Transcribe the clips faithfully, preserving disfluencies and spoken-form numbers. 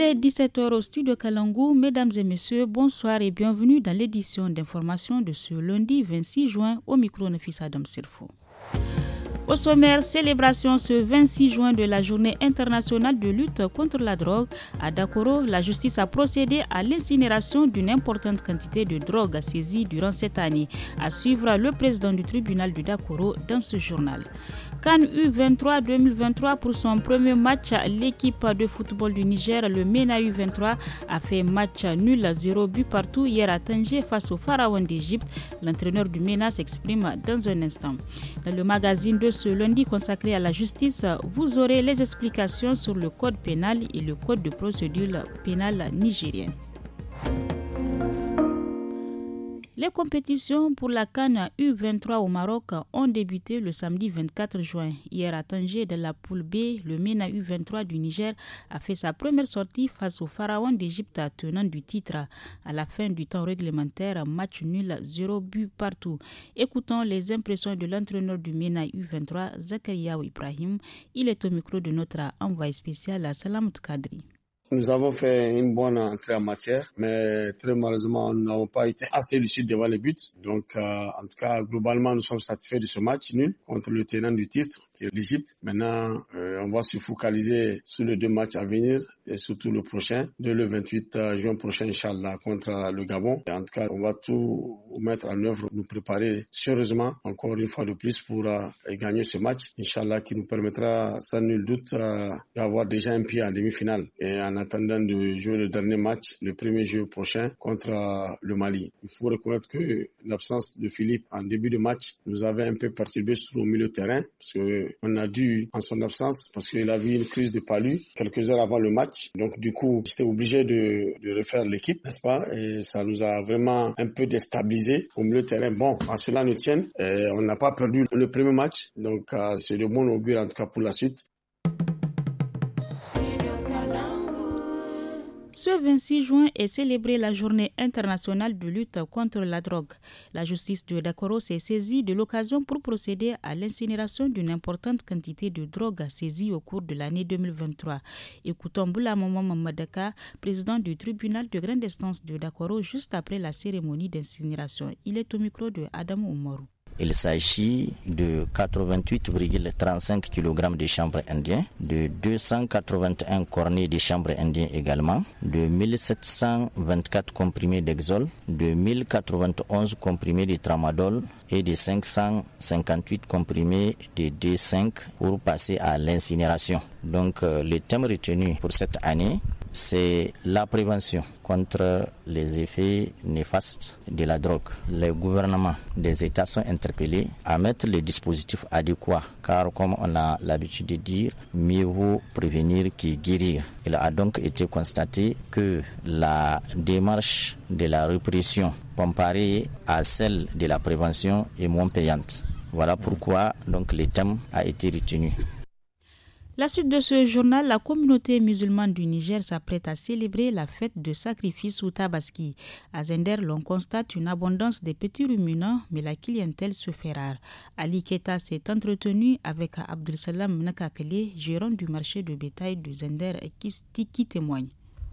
est dix-sept heures au studio Kalangou. Mesdames et messieurs, bonsoir et bienvenue dans l'édition d'information de ce lundi vingt-six juin au micro Nafis Adam Sirfo. Au sommaire, célébration ce vingt-six juin de la journée internationale de lutte contre la drogue. À Dakoro, la justice a procédé à l'incinération d'une importante quantité de drogue saisie durant cette année. À suivre le président du tribunal de Dakoro dans ce journal. CAN U vingt-trois deux mille vingt-trois pour son premier match, l'équipe de football du Niger, le MENA U vingt-trois, a fait match nul zéro but partout hier à Tanger face au Pharaon d'Égypte. L'entraîneur du MENA s'exprime dans un instant. Dans le magazine de ce lundi consacré à la justice, vous aurez les explications sur le code pénal et le code de procédure pénale nigérien. Les compétitions pour la CAN U vingt-trois au Maroc ont débuté le samedi vingt-quatre juin. Hier à Tanger, de la poule B, le MENA U vingt-trois du Niger a fait sa première sortie face au Pharaon d'Égypte tenant du titre. À la fin du temps réglementaire, match nul, zéro but partout. Écoutons les impressions de l'entraîneur du MENA U vingt-trois, Zakariaou Ibrahim. Il est au micro de notre envoyé spécial Salamut Kadri. Nous avons fait une bonne entrée en matière, mais très malheureusement, nous n'avons pas été assez lucides devant les buts. Donc, euh, en tout cas, globalement, nous sommes satisfaits de ce match nul contre le tenant du titre, qui est l'Égypte. Maintenant, euh, on va se focaliser sur les deux matchs à venir et surtout le prochain, de le vingt-huit juin prochain, Inch'Allah, contre le Gabon. Et en tout cas, on va tout mettre en œuvre, nous préparer sérieusement, encore une fois de plus, pour euh, gagner ce match, Inch'Allah, qui nous permettra, sans nul doute, euh, d'avoir déjà un pied en demi-finale. Et en attendant de jouer le dernier match, le premier jeu prochain contre le Mali. Il faut reconnaître que l'absence de Philippe en début de match nous avait un peu perturbé sur le milieu de terrain parce qu'on a dû, en son absence, parce qu'il a vu une crise de palu quelques heures avant le match. Donc du coup, j'étais obligé de, de refaire l'équipe, n'est-ce pas? Et ça nous a vraiment un peu déstabilisé au milieu de terrain. Bon, à cela nous tienne, on n'a pas perdu le premier match, donc euh, c'est de bon augure en tout cas pour la suite. Ce vingt-six juin est célébrée la journée internationale de lutte contre la drogue. La justice de Dakoro s'est saisie de l'occasion pour procéder à l'incinération d'une importante quantité de drogue saisie au cours de l'année deux mille vingt-trois. Écoutons Boula Maman Mamadaka, président du tribunal de grande instance de Dakoro, juste après la cérémonie d'incinération. Il est au micro de Adam Oumarou. Il s'agit de quatre-vingt-huit virgule trente-cinq kilogrammes de chanvre indien, de deux cent quatre-vingt-un cornets de chanvre indien également, de mille sept cent vingt-quatre comprimés d'Exol, de mille quatre-vingt-onze comprimés de Tramadol et de cinq cent cinquante-huit comprimés de D cinq pour passer à l'incinération. Donc euh, le thème retenu pour cette année, c'est la prévention contre les effets néfastes de la drogue. Les gouvernements des États sont interpellés à mettre les dispositifs adéquats, car comme on a l'habitude de dire, mieux vaut prévenir que guérir. Il a donc été constaté que la démarche de la répression comparée à celle de la prévention est moins payante. Voilà pourquoi donc le thème a été retenu. La suite de ce journal, la communauté musulmane du Niger s'apprête à célébrer la fête de sacrifice ou tabaski. À Zender, l'on constate une abondance des petits ruminants, mais la clientèle se fait rare. Ali Keta s'est entretenu avec Abdul Salam Nakakele, gérant du marché de bétail de Zender, qui, qui témoigne.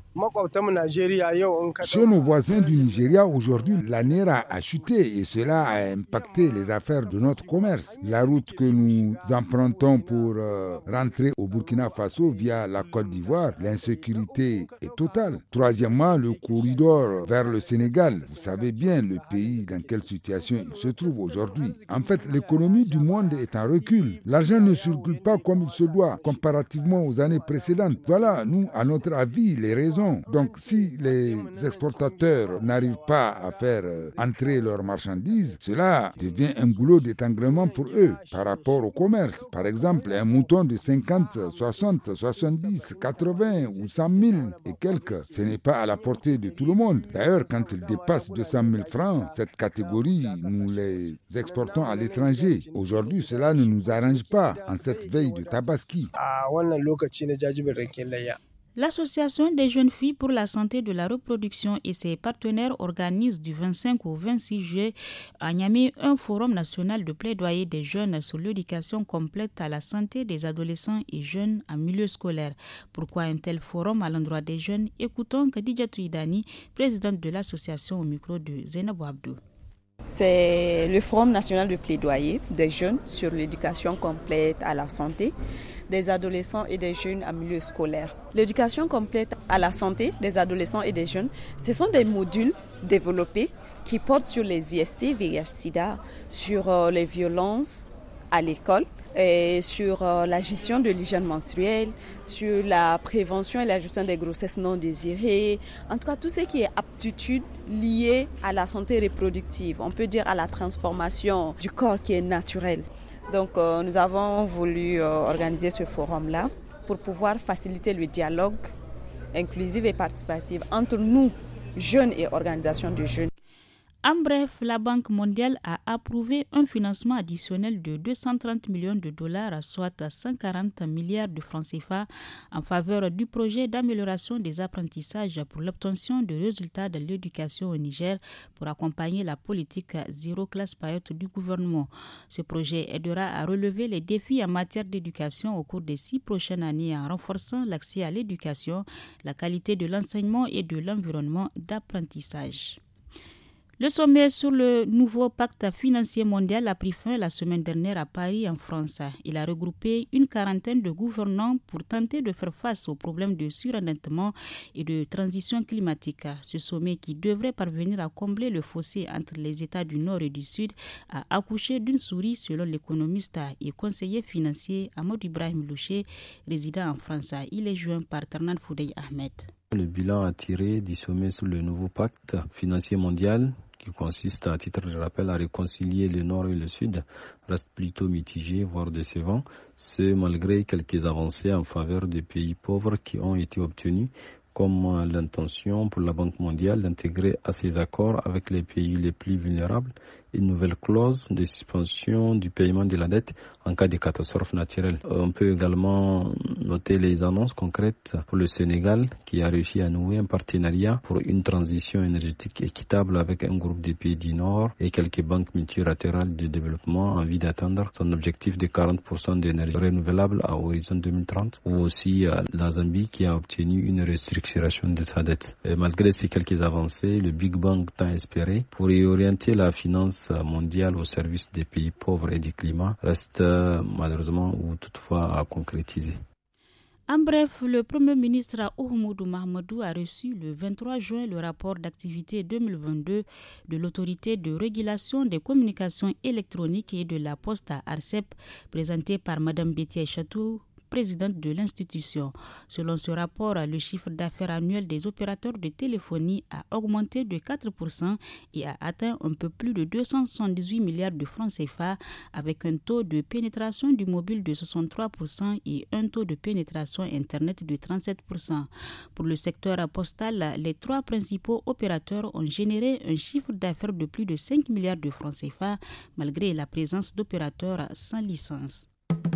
Chez nos voisins du Nigeria, aujourd'hui, la naira a chuté et cela a impacté les affaires de notre commerce. La route que nous empruntons pour euh, rentrer au Burkina Faso via la Côte d'Ivoire, l'insécurité est totale. Troisièmement, le corridor vers le Sénégal. Vous savez bien le pays dans quelle situation il se trouve aujourd'hui. En fait, l'économie du monde est en recul. L'argent ne circule pas comme il se doit comparativement aux années précédentes. Voilà, nous, à notre avis, les raisons. Donc, si les exportateurs n'arrivent pas à faire entrer leurs marchandises, cela devient un goulot d'étranglement pour eux par rapport au commerce. Par exemple, un mouton de cinquante, soixante, soixante-dix, quatre-vingts ou cent mille et quelques, ce n'est pas à la portée de tout le monde. D'ailleurs, quand il dépasse deux cent mille francs, cette catégorie, nous les exportons à l'étranger. Aujourd'hui, cela ne nous arrange pas en cette veille de Tabaski. L'Association des jeunes filles pour la santé de la reproduction et ses partenaires organisent du vingt-cinq au vingt-six juillet à Niamey un forum national de plaidoyer des jeunes sur l'éducation complète à la santé des adolescents et jeunes en milieu scolaire. Pourquoi un tel forum à l'endroit des jeunes? Écoutons Khadija Touidani, présidente de l'association au micro de Zainabou Abdou. C'est le forum national de plaidoyer des jeunes sur l'éducation complète à la santé des adolescents et des jeunes en milieu scolaire. L'éducation complète à la santé des adolescents et des jeunes, ce sont des modules développés qui portent sur les I S T, V I H sida, sur euh, les violences à l'école, et sur euh, la gestion de l'hygiène menstruelle, sur la prévention et la gestion des grossesses non désirées, en tout cas tout ce qui est aptitude liée à la santé reproductive, on peut dire à la transformation du corps qui est naturelle. Donc euh, nous avons voulu euh, organiser ce forum-là pour pouvoir faciliter le dialogue inclusif et participatif entre nous, jeunes et organisations de jeunes. En bref, la Banque mondiale a approuvé un financement additionnel de deux cent trente millions de dollars, soit cent quarante milliards de francs C F A, en faveur du projet d'amélioration des apprentissages pour l'obtention de résultats de l'éducation au Niger pour accompagner la politique zéro classe paillote du gouvernement. Ce projet aidera à relever les défis en matière d'éducation au cours des six prochaines années en renforçant l'accès à l'éducation, la qualité de l'enseignement et de l'environnement d'apprentissage. Le sommet sur le nouveau pacte financier mondial a pris fin la semaine dernière à Paris, en France. Il a regroupé une quarantaine de gouvernants pour tenter de faire face aux problèmes de surendettement et de transition climatique. Ce sommet, qui devrait parvenir à combler le fossé entre les États du Nord et du Sud, a accouché d'une souris, selon l'économiste et conseiller financier Amadou Ibrahim Louché, résident en France. Il est joint par Tarnan Foudey Ahmed. Le bilan à tirer du sommet sur le nouveau pacte financier mondial, qui consiste, à titre de rappel, à réconcilier le Nord et le Sud, reste plutôt mitigé, voire décevant, ce malgré quelques avancées en faveur des pays pauvres qui ont été obtenues, comme l'intention pour la Banque mondiale d'intégrer à ces accords avec les pays les plus vulnérables une nouvelle clause de suspension du paiement de la dette en cas de catastrophe naturelle. On peut également noter les annonces concrètes pour le Sénégal, qui a réussi à nouer un partenariat pour une transition énergétique équitable avec un groupe de pays du Nord et quelques banques multilatérales de développement en vue d'atteindre son objectif de quarante pour cent d'énergie renouvelable à horizon deux mille trente, ou aussi la Zambie, qui a obtenu une restructuration de sa dette. Et malgré ces quelques avancées, le Big Bang tant espéré pour y orienter la finance mondiale au service des pays pauvres et du climat reste malheureusement ou toutefois à concrétiser. En bref, le Premier ministre Oumoudou Mahamadou a reçu le vingt-trois juin le rapport d'activité deux mille vingt-deux de l'autorité de régulation des communications électroniques et de la poste à ARCEP, présenté par Mme Betty Aïchatou, présidente de l'institution. Selon ce rapport, le chiffre d'affaires annuel des opérateurs de téléphonie a augmenté de quatre pour cent et a atteint un peu plus de deux cent soixante-dix-huit milliards de francs C F A, avec un taux de pénétration du mobile de soixante-trois pour cent et un taux de pénétration Internet de trente-sept pour cent. Pour le secteur postal, les trois principaux opérateurs ont généré un chiffre d'affaires de plus de cinq milliards de francs C F A, malgré la présence d'opérateurs sans licence.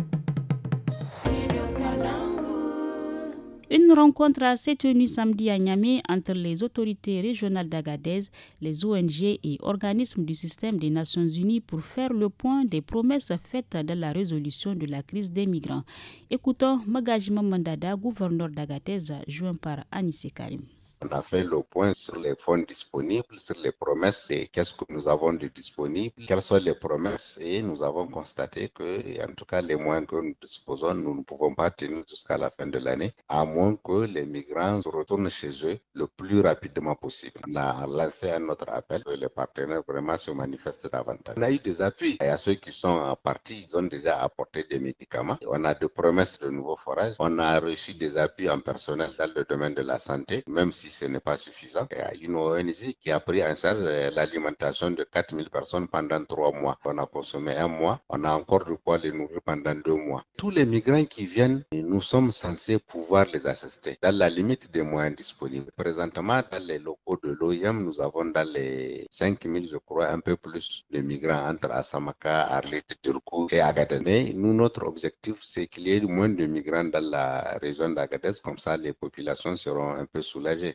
Une rencontre s'est tenue samedi à Niamey entre les autorités régionales d'Agadez, les O N G et organismes du système des Nations Unies pour faire le point des promesses faites dans la résolution de la crise des migrants. Écoutons Magajima Mandada, gouverneur d'Agadez, joint par Anissé Karim. On a fait le point sur les fonds disponibles, sur les promesses et qu'est-ce que nous avons de disponible, quelles sont les promesses, et nous avons constaté que, en tout cas, les moyens que nous disposons, nous ne pouvons pas tenir jusqu'à la fin de l'année, à moins que les migrants retournent chez eux le plus rapidement possible. On a lancé un autre appel, que les partenaires vraiment se manifestent davantage. On a eu des appuis. Il y a ceux qui sont en partie, ils ont déjà apporté des médicaments. On a des promesses de nouveaux forages. On a reçu des appuis en personnel dans le domaine de la santé, même si ce n'est pas suffisant, il y a une O N G qui a pris en charge l'alimentation de quatre mille personnes pendant trois mois. On a consommé un mois, on a encore de quoi les nourrir pendant deux mois. Tous les migrants qui viennent, nous sommes censés pouvoir les assister dans la limite des moyens disponibles. Présentement, dans les locaux de l'O I M, nous avons dans les cinq mille, je crois, un peu plus de migrants entre Asamaka, Arlit, Turku et Agadez. Mais nous, notre objectif, c'est qu'il y ait moins de migrants dans la région d'Agadez, comme ça les populations seront un peu soulagées.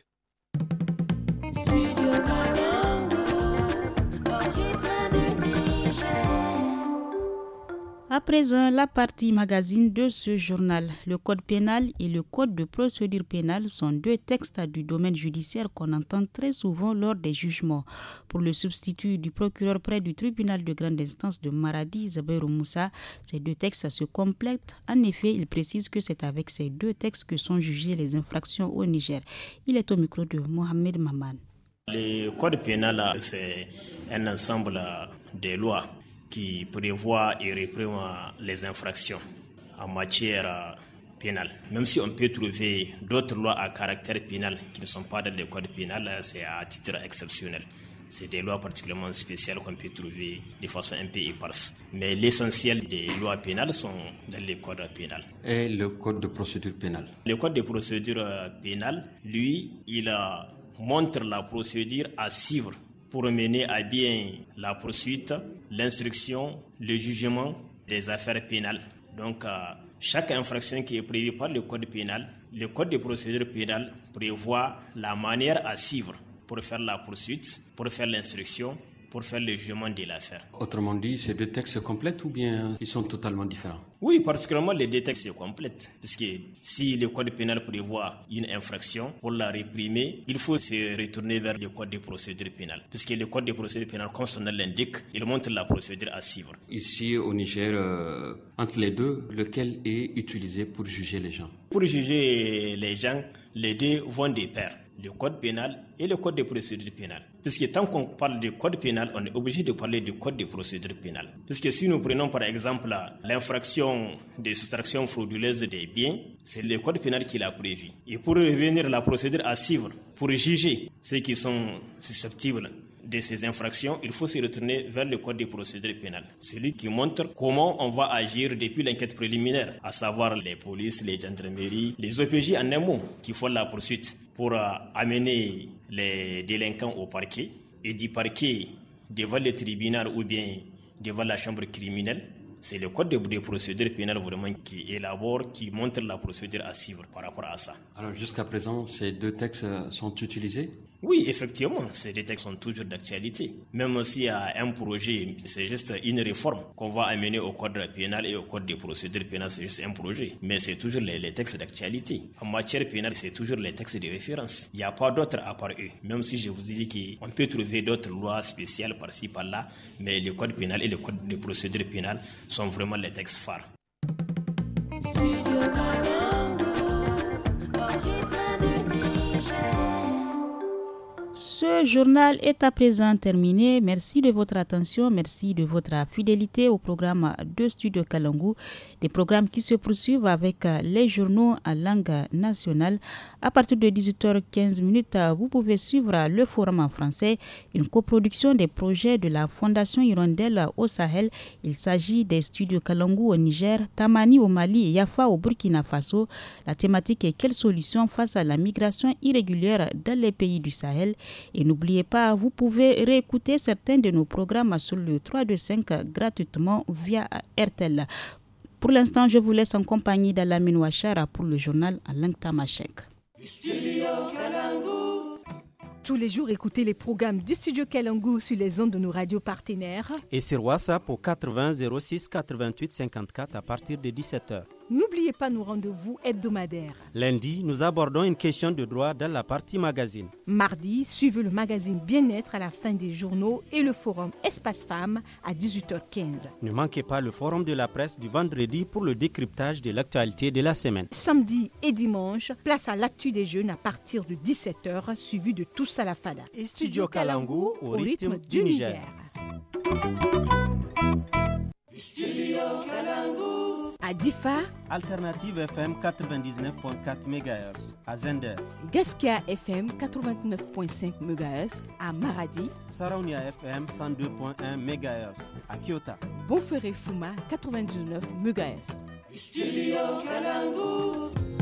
À présent, la partie magazine de ce journal. Le code pénal et le code de procédure pénale sont deux textes du domaine judiciaire qu'on entend très souvent lors des jugements. Pour le substitut du procureur près du tribunal de grande instance de Maradi, Zabairou Moussa, ces deux textes se complètent. En effet, il précise que c'est avec ces deux textes que sont jugées les infractions au Niger. Il est au micro de Mohamed Maman. Le code pénal, c'est un ensemble de lois qui prévoit et réprime les infractions en matière pénale. Même si on peut trouver d'autres lois à caractère pénal qui ne sont pas dans le code pénal, c'est à titre exceptionnel. C'est des lois particulièrement spéciales qu'on peut trouver de façon un peu éparse. Mais l'essentiel des lois pénales sont dans le code pénal. Et le code de procédure pénale? Le code de procédure pénale, lui, il montre la procédure à suivre pour mener à bien la poursuite, l'instruction, le jugement des affaires pénales. Donc, euh, chaque infraction qui est prévue par le code pénal, le code de procédure pénale prévoit la manière à suivre pour faire la poursuite, pour faire l'instruction, pour faire le jugement de l'affaire. Autrement dit, ces deux textes se complètent ou bien ils sont totalement différents? Oui, particulièrement les deux textes se complètent. Puisque si le code pénal prévoit une infraction, pour la réprimer, il faut se retourner vers le code de procédure pénale. Puisque le code de procédure pénale, comme son nom l'indique, il montre la procédure à suivre. Ici au Niger, euh, entre les deux, lequel est utilisé pour juger les gens? Pour juger les gens, les deux vont de pair. Le code pénal et le code de procédure pénale. Puisque tant qu'on parle du code pénal, on est obligé de parler du code de procédure pénale. Puisque si nous prenons par exemple l'infraction de soustraction frauduleuse des biens, c'est le code pénal qui l'a prévu. Et pour revenir à la procédure à suivre, pour juger ceux qui sont susceptibles de ces infractions, il faut se retourner vers le code de procédure pénale. Celui qui montre comment on va agir depuis l'enquête préliminaire, à savoir les polices, les gendarmeries, les O P J en un mot, qui font la poursuite pour euh, amener les délinquants au parquet et du parquet devant le tribunal ou bien devant la chambre criminelle. C'est le code de, de procédure pénale vraiment qui élabore, qui montre la procédure à suivre par rapport à ça. Alors jusqu'à présent, ces deux textes sont utilisés? Oui, effectivement, ces deux textes sont toujours d'actualité. Même s'il y a un projet, c'est juste une réforme qu'on va amener au code pénal et au code de procédure pénale, c'est juste un projet. Mais c'est toujours les, les textes d'actualité. En matière pénale, c'est toujours les textes de référence. Il n'y a pas d'autres à part eux. Même si je vous ai dit qu'on peut trouver d'autres lois spéciales par-ci, par-là, mais le code pénal et le code de procédure pénale sont vraiment les textes phares. Ce journal est à présent terminé. Merci de votre attention, merci de votre fidélité au programme de Studio Kalangu, des programmes qui se poursuivent avec les journaux en langue nationale. À partir de dix-huit heures quinze, vous pouvez suivre le forum en français, une coproduction des projets de la Fondation Hirondelle au Sahel. Il s'agit des Studios Kalangu au Niger, Tamani au Mali et Yafa au Burkina Faso. La thématique est quelles solutions face à la migration irrégulière dans les pays du Sahel. Et n'oubliez pas, vous pouvez réécouter certains de nos programmes sur le trois deux cinq gratuitement via R T L. Pour l'instant, je vous laisse en compagnie d'Alamine Ouachara pour le journal en langue tamashek. Tous les jours, écoutez les programmes du Studio Kalangu sur les ondes de nos radios partenaires. Et sur WhatsApp au quatre-vingts zéro six quatre-vingt-huit cinquante-quatre à partir de dix-sept heures. N'oubliez pas nos rendez-vous hebdomadaires. Lundi, nous abordons une question de droit dans la partie magazine. Mardi, suivez le magazine Bien-être à la fin des journaux et le forum Espace Femmes à dix-huit heures quinze. Ne manquez pas le forum de la presse du vendredi pour le décryptage de l'actualité de la semaine. Samedi et dimanche, place à l'actu des jeunes à partir de dix-sept heures, suivi de Tous à la Fada. Et Studio Kalangu au, au rythme, rythme du Niger. Niger. À Difa, Alternative F M quatre-vingt-dix-neuf virgule quatre mégahertz. À Zender, Gaskia F M quatre-vingt-neuf virgule cinq mégahertz. À Maradi, Saraunia F M cent deux virgule un mégahertz. À Kyoto, Bonferré Fuma quatre-vingt-dix-neuf mégahertz. Studio Kalangu.